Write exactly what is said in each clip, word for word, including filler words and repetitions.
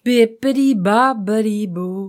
Bippidi babbidi boop.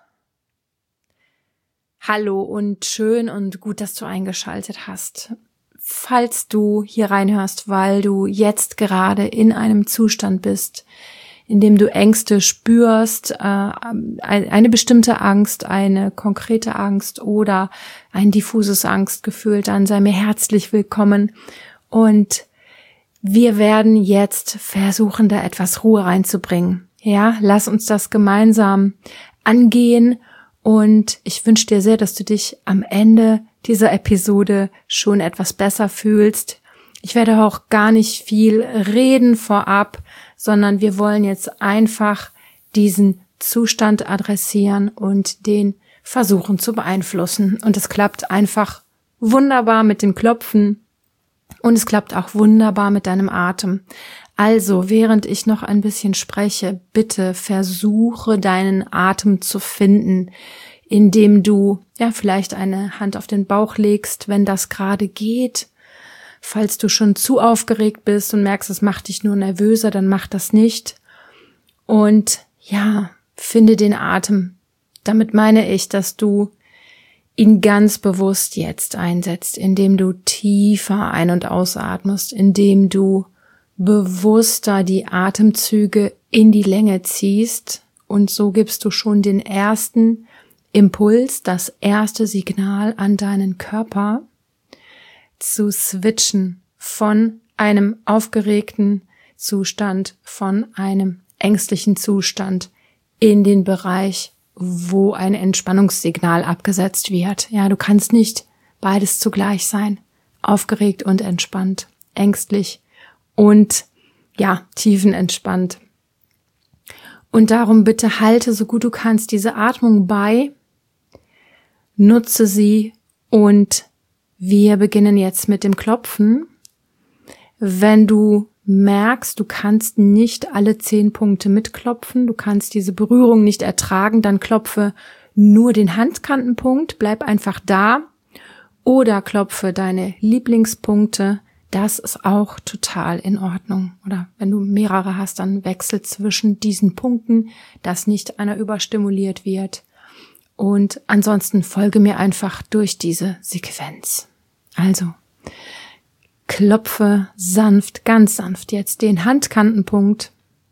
Hallo und schön und gut, dass du eingeschaltet hast. Falls du hier reinhörst, weil du jetzt gerade in einem Zustand bist, in dem du Ängste spürst, äh, eine bestimmte Angst, eine konkrete Angst oder ein diffuses Angstgefühl, dann sei mir herzlich willkommen. Und wir werden jetzt versuchen, da etwas Ruhe reinzubringen. Ja, lass uns das gemeinsam angehen. Und ich wünsche dir sehr, dass du dich am Ende dieser Episode schon etwas besser fühlst. Ich werde auch gar nicht viel reden vorab, sondern wir wollen jetzt einfach diesen Zustand adressieren und den versuchen zu beeinflussen. Und es klappt einfach wunderbar mit dem Klopfen und es klappt auch wunderbar mit deinem Atem. Also, während ich noch ein bisschen spreche, bitte versuche deinen Atem zu finden, indem du ja vielleicht eine Hand auf den Bauch legst, wenn das gerade geht. Falls du schon zu aufgeregt bist und merkst, es macht dich nur nervöser, dann mach das nicht. Und ja, finde den Atem. Damit meine ich, dass du ihn ganz bewusst jetzt einsetzt, indem du tiefer ein- und ausatmest, indem du bewusster die Atemzüge in die Länge ziehst, und so gibst du schon den ersten Impuls, das erste Signal an deinen Körper, zu switchen von einem aufgeregten Zustand, von einem ängstlichen Zustand in den Bereich, wo ein Entspannungssignal abgesetzt wird. Ja, du kannst nicht beides zugleich sein, aufgeregt und entspannt, ängstlich und ja, tiefenentspannt. Und darum bitte halte so gut du kannst diese Atmung bei, nutze sie und wir beginnen jetzt mit dem Klopfen. Wenn du merkst, du kannst nicht alle zehn Punkte mitklopfen, du kannst diese Berührung nicht ertragen, dann klopfe nur den Handkantenpunkt, bleib einfach da oder klopfe deine Lieblingspunkte. Das ist auch total in Ordnung. Oder wenn du mehrere hast, dann wechsel zwischen diesen Punkten, dass nicht einer überstimuliert wird. Und ansonsten folge mir einfach durch diese Sequenz. Also, klopfe sanft, ganz sanft jetzt den Handkantenpunkt.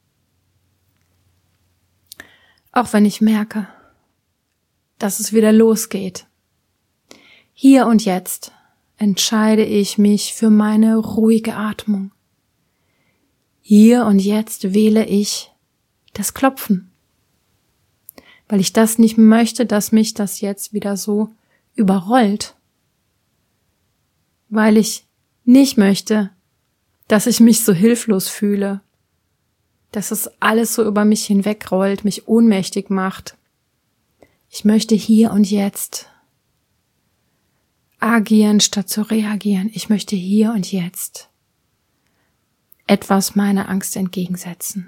Auch wenn ich merke, dass es wieder losgeht. Hier und jetzt entscheide ich mich für meine ruhige Atmung. Hier und jetzt wähle ich das Klopfen, weil ich das nicht möchte, dass mich das jetzt wieder so überrollt, weil ich nicht möchte, dass ich mich so hilflos fühle, dass es alles so über mich hinwegrollt, mich ohnmächtig macht. Ich möchte hier und jetzt agieren statt zu reagieren. Ich möchte hier und jetzt etwas meiner Angst entgegensetzen.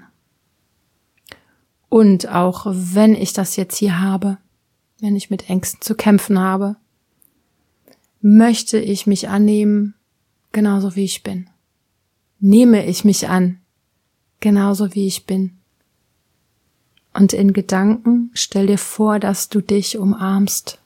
Und auch wenn ich das jetzt hier habe, wenn ich mit Ängsten zu kämpfen habe, möchte ich mich annehmen, genauso wie ich bin. Nehme ich mich an, genauso wie ich bin. Und in Gedanken stell dir vor, dass du dich umarmst.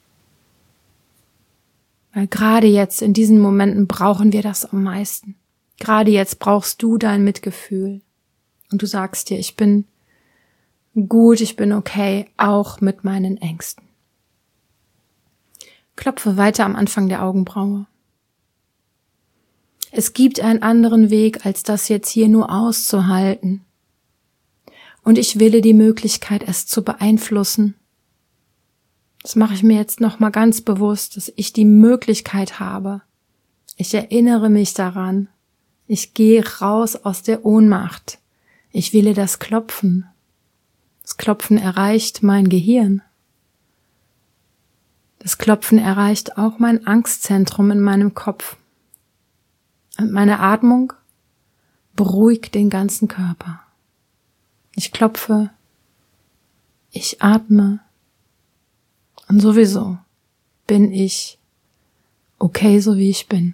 Weil gerade jetzt in diesen Momenten brauchen wir das am meisten. Gerade jetzt brauchst du dein Mitgefühl. Und du sagst dir, ich bin gut, ich bin okay, auch mit meinen Ängsten. Klopfe weiter am Anfang der Augenbraue. Es gibt einen anderen Weg, als das jetzt hier nur auszuhalten. Und ich wähle die Möglichkeit, es zu beeinflussen. Das mache ich mir jetzt nochmal ganz bewusst, dass ich die Möglichkeit habe. Ich erinnere mich daran. Ich gehe raus aus der Ohnmacht. Ich wähle das Klopfen. Das Klopfen erreicht mein Gehirn. Das Klopfen erreicht auch mein Angstzentrum in meinem Kopf. Und meine Atmung beruhigt den ganzen Körper. Ich klopfe, ich atme und sowieso bin ich okay, so wie ich bin.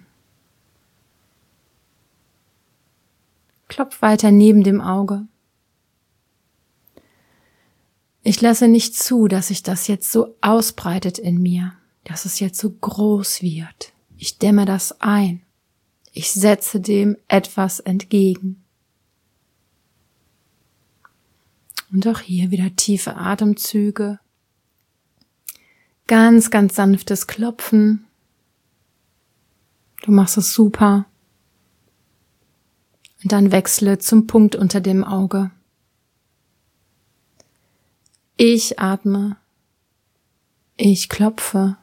Klopf weiter neben dem Auge. Ich lasse nicht zu, dass sich das jetzt so ausbreitet in mir, dass es jetzt so groß wird. Ich dämme das ein. Ich setze dem etwas entgegen. Und auch hier wieder tiefe Atemzüge. Ganz, ganz sanftes Klopfen. Du machst es super. Und dann wechsle zum Punkt unter dem Auge. Ich atme. Ich klopfe.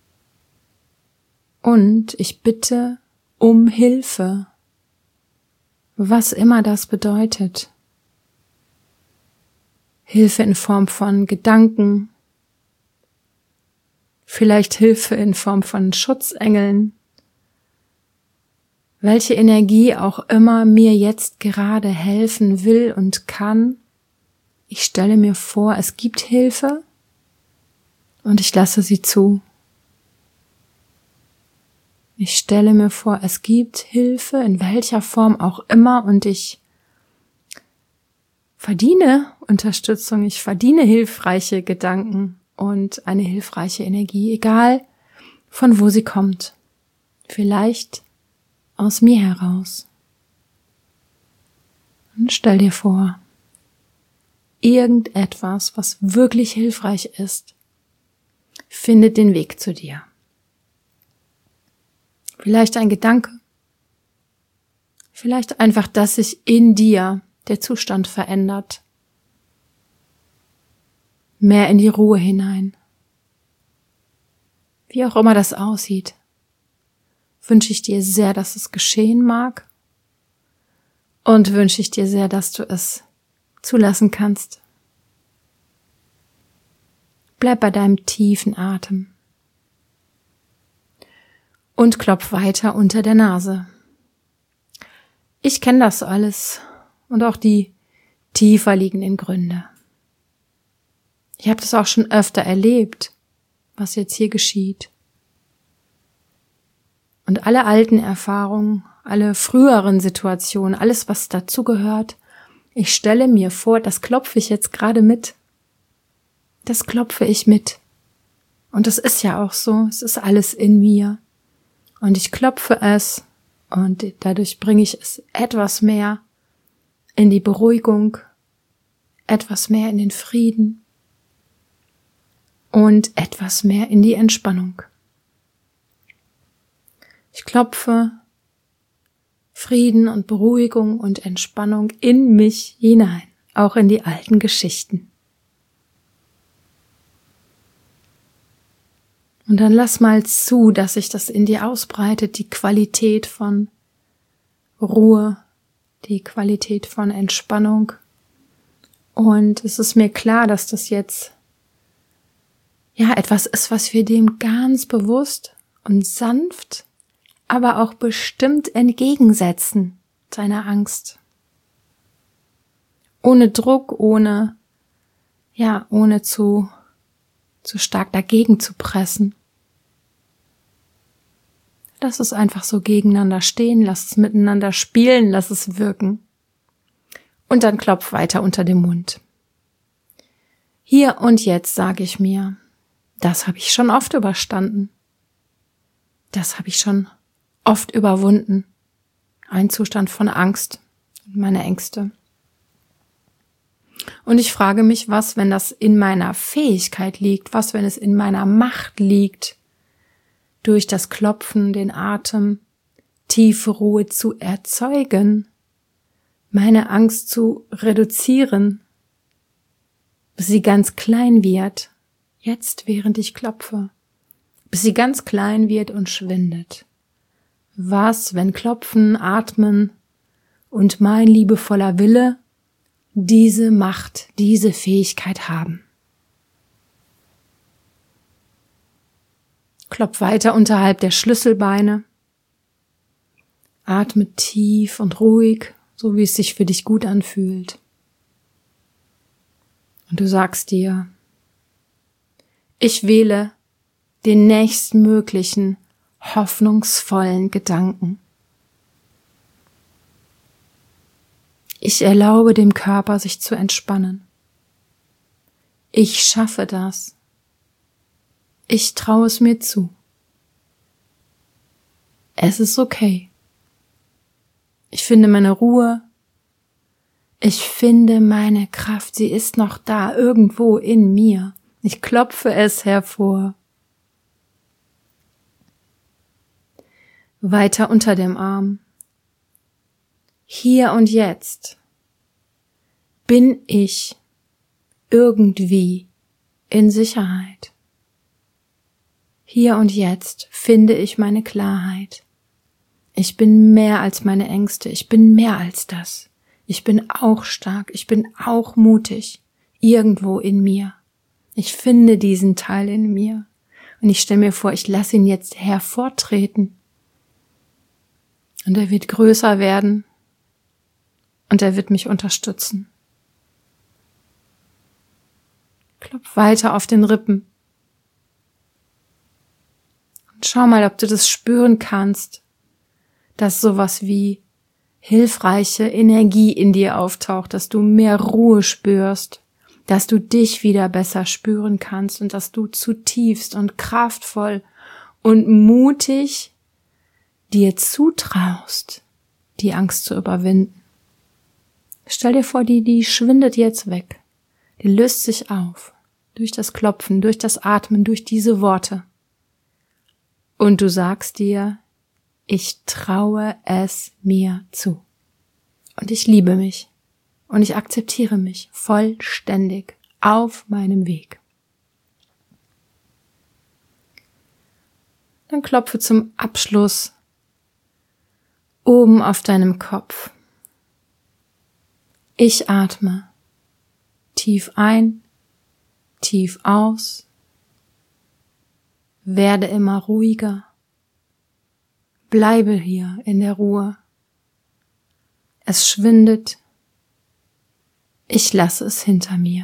Und ich bitte um Hilfe. Was immer das bedeutet. Hilfe in Form von Gedanken. Vielleicht Hilfe in Form von Schutzengeln. Welche Energie auch immer mir jetzt gerade helfen will und kann. Ich stelle mir vor, es gibt Hilfe und ich lasse sie zu. Ich stelle mir vor, es gibt Hilfe, in welcher Form auch immer, und ich verdiene Unterstützung, ich verdiene hilfreiche Gedanken und eine hilfreiche Energie, egal von wo sie kommt. Vielleicht aus mir heraus. Und stell dir vor, irgendetwas, was wirklich hilfreich ist, findet den Weg zu dir. Vielleicht ein Gedanke, vielleicht einfach, dass sich in dir der Zustand verändert. Mehr in die Ruhe hinein. Wie auch immer das aussieht, wünsche ich dir sehr, dass es geschehen mag, und wünsche ich dir sehr, dass du es zulassen kannst. Bleib bei deinem tiefen Atem. Und klopf weiter unter der Nase. Ich kenne das alles und auch die tiefer liegenden Gründe. Ich habe das auch schon öfter erlebt, was jetzt hier geschieht. Und alle alten Erfahrungen, alle früheren Situationen, alles, was dazugehört, ich stelle mir vor, das klopfe ich jetzt gerade mit. Das klopfe ich mit. Und das ist ja auch so, es ist alles in mir. Und ich klopfe es und dadurch bringe ich es etwas mehr in die Beruhigung, etwas mehr in den Frieden und etwas mehr in die Entspannung. Ich klopfe Frieden und Beruhigung und Entspannung in mich hinein, auch in die alten Geschichten. Und dann lass mal zu, dass sich das in dir ausbreitet, die Qualität von Ruhe, die Qualität von Entspannung. Und es ist mir klar, dass das jetzt ja etwas ist, was wir dem ganz bewusst und sanft, aber auch bestimmt entgegensetzen, seiner Angst. Ohne Druck, ohne, ja, ohne zu, zu stark dagegen zu pressen. Lass es einfach so gegeneinander stehen, lass es miteinander spielen, lass es wirken. Und dann klopf weiter unter dem Mund. Hier und jetzt sage ich mir, das habe ich schon oft überstanden. Das habe ich schon oft überwunden. Ein Zustand von Angst und meine Ängste. Und ich frage mich, was, wenn das in meiner Fähigkeit liegt, was, wenn es in meiner Macht liegt, durch das Klopfen, den Atem, tiefe Ruhe zu erzeugen, meine Angst zu reduzieren, bis sie ganz klein wird, jetzt während ich klopfe, bis sie ganz klein wird und schwindet. Was, wenn Klopfen, Atmen und mein liebevoller Wille diese Macht, diese Fähigkeit haben? Klopf weiter unterhalb der Schlüsselbeine. Atme tief und ruhig, so wie es sich für dich gut anfühlt. Und du sagst dir, ich wähle den nächstmöglichen, hoffnungsvollen Gedanken. Ich erlaube dem Körper, sich zu entspannen. Ich schaffe das. Ich traue es mir zu. Es ist okay. Ich finde meine Ruhe. Ich finde meine Kraft. Sie ist noch da, irgendwo in mir. Ich klopfe es hervor. Weiter unter dem Arm. Hier und jetzt bin ich irgendwie in Sicherheit. Hier und jetzt finde ich meine Klarheit. Ich bin mehr als meine Ängste. Ich bin mehr als das. Ich bin auch stark. Ich bin auch mutig. Irgendwo in mir. Ich finde diesen Teil in mir. Und ich stelle mir vor, ich lasse ihn jetzt hervortreten. Und er wird größer werden. Und er wird mich unterstützen. Klopf weiter auf den Rippen. Und schau mal, ob du das spüren kannst, dass sowas wie hilfreiche Energie in dir auftaucht, dass du mehr Ruhe spürst, dass du dich wieder besser spüren kannst und dass du zutiefst und kraftvoll und mutig dir zutraust, die Angst zu überwinden. Stell dir vor, die, die schwindet jetzt weg. Die löst sich auf. Durch das Klopfen, durch das Atmen, durch diese Worte. Und du sagst dir, ich traue es mir zu. Und ich liebe mich. Und ich akzeptiere mich vollständig auf meinem Weg. Dann klopfe zum Abschluss oben auf deinem Kopf. Ich atme tief ein, tief aus, werde immer ruhiger, bleibe hier in der Ruhe. Es schwindet, ich lasse es hinter mir.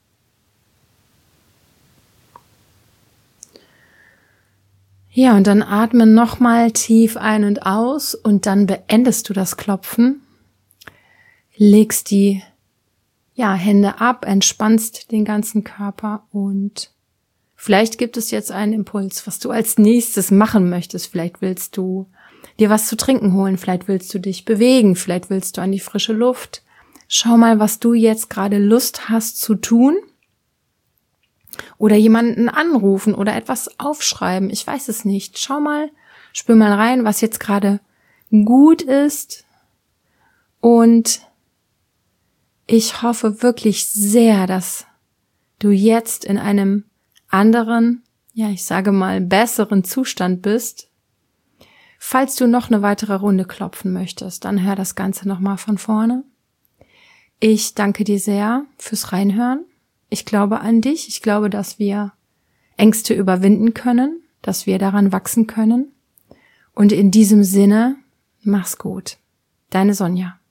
Ja, und dann atme nochmal tief ein und aus und dann beendest du das Klopfen, legst die ja, Hände ab, entspannst den ganzen Körper und vielleicht gibt es jetzt einen Impuls, was du als nächstes machen möchtest. Vielleicht willst du dir was zu trinken holen, vielleicht willst du dich bewegen, vielleicht willst du an die frische Luft. Schau mal, was du jetzt gerade Lust hast zu tun oder jemanden anrufen oder etwas aufschreiben. Ich weiß es nicht. Schau mal, spür mal rein, was jetzt gerade gut ist und ich hoffe wirklich sehr, dass du jetzt in einem anderen, ja, ich sage mal, besseren Zustand bist. Falls du noch eine weitere Runde klopfen möchtest, dann hör das Ganze nochmal von vorne. Ich danke dir sehr fürs Reinhören. Ich glaube an dich. Ich glaube, dass wir Ängste überwinden können, dass wir daran wachsen können. Und in diesem Sinne, mach's gut. Deine Sonja.